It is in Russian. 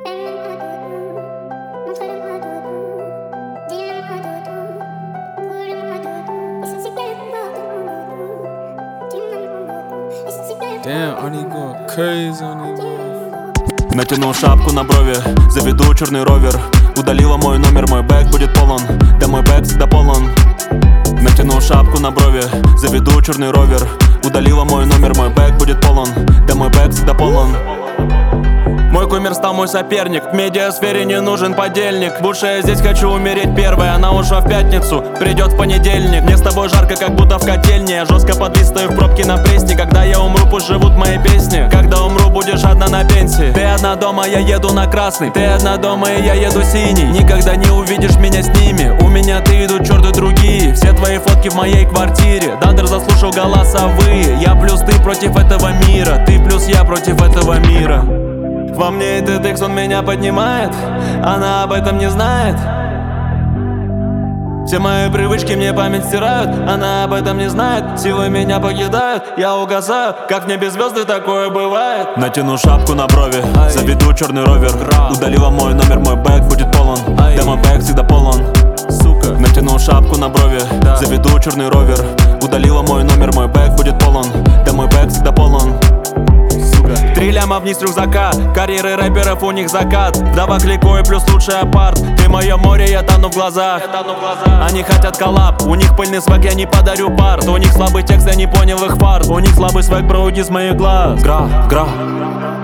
Damn, Arnie going crazy on these motherfuckers. Натянул шапку на брови, заведу черный ровер. Удалила мой номер, мой бэк будет полон. Да мой бэк всегда полон. Натянул шапку на брови, заведу черный ровер. Удалила мой номер, мой бэк будет полон. Да мой бэк всегда полон. Мой кумир стал мой соперник. В медиасфере не нужен подельник. Лучше я здесь хочу умереть первой. Она ушла в пятницу, придет в понедельник. Мне с тобой жарко, как будто в котельне. Я жестко подвис, стою в пробке на пресне. Когда я умру, пусть живут мои песни. Когда умру, будешь одна на пенсии. Ты одна дома, я еду на красный. Ты одна дома, и я еду синий. Никогда не увидишь меня с ними. У меня ты идут черты другие. Все твои фотки в моей квартире. Дандер заслушал голосовые. Я плюс ты против этого мира. Ты плюс я против этого мира. Во мне этот икс, он меня поднимает. Она об этом не знает. Все мои привычки мне память стирают. Она об этом не знает. Силы меня покидают, я угасаю. Как в небе звезды, такое бывает. Натяну шапку на брови, заведу черный ровер. Удалила мой номер, мой бэк будет полон. Да мой бэк всегда полон. Натянул шапку на брови, заведу черный ровер. Удалила мой номер, мой бэк будет полон. Да мой бэк всегда полон. 3 ляма вниз рюкзака. Карьеры рэперов, у них закат. Вдова кликой плюс лучший апарт. Ты мое море, я тону в глазах. Они хотят коллаб, у них пыльный свек, я не подарю парт. У них слабый текст, я не понял их фарт. У них слабый свек, бро, уйди с моих глаз. Гра.